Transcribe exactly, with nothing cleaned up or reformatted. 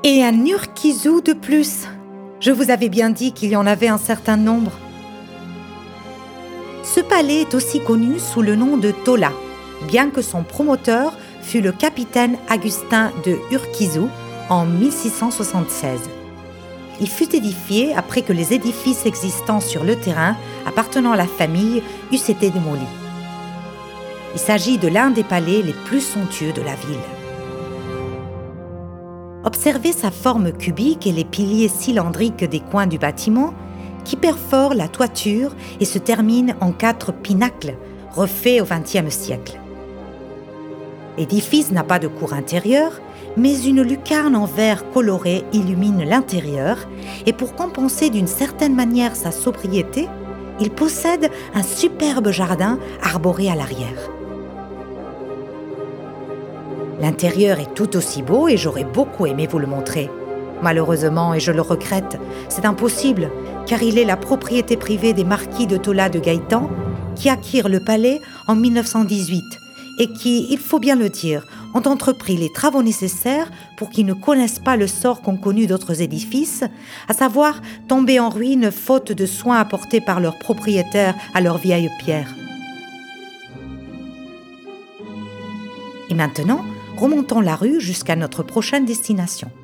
Et un urquizu de plus. Je vous avais bien dit qu'il y en avait un certain nombre. Ce palais est aussi connu sous le nom de Tola, bien que son promoteur fût le capitaine Augustin de Urquizu en mille six cent soixante-seize. Il fut édifié après que les édifices existants sur le terrain appartenant à la famille eussent été démolis. Il s'agit de l'un des palais les plus somptueux de la ville. Observez sa forme cubique et les piliers cylindriques des coins du bâtiment qui perforent la toiture et se terminent en quatre pinacles refaits au vingtième siècle. L'édifice n'a pas de cour intérieure, mais une lucarne en verre coloré illumine l'intérieur et pour compenser d'une certaine manière sa sobriété, il possède un superbe jardin arboré à l'arrière. L'intérieur est tout aussi beau et j'aurais beaucoup aimé vous le montrer. Malheureusement, et je le regrette, c'est impossible, car il est la propriété privée des marquis de Tola de Gaëtan qui acquirent le palais en mille neuf cent dix-huit et qui, il faut bien le dire, ont entrepris les travaux nécessaires pour qu'ils ne connaissent pas le sort qu'ont connu d'autres édifices, à savoir tomber en ruine faute de soins apportés par leurs propriétaires à leurs vieilles pierres. Et maintenant, remontons la rue jusqu'à notre prochaine destination.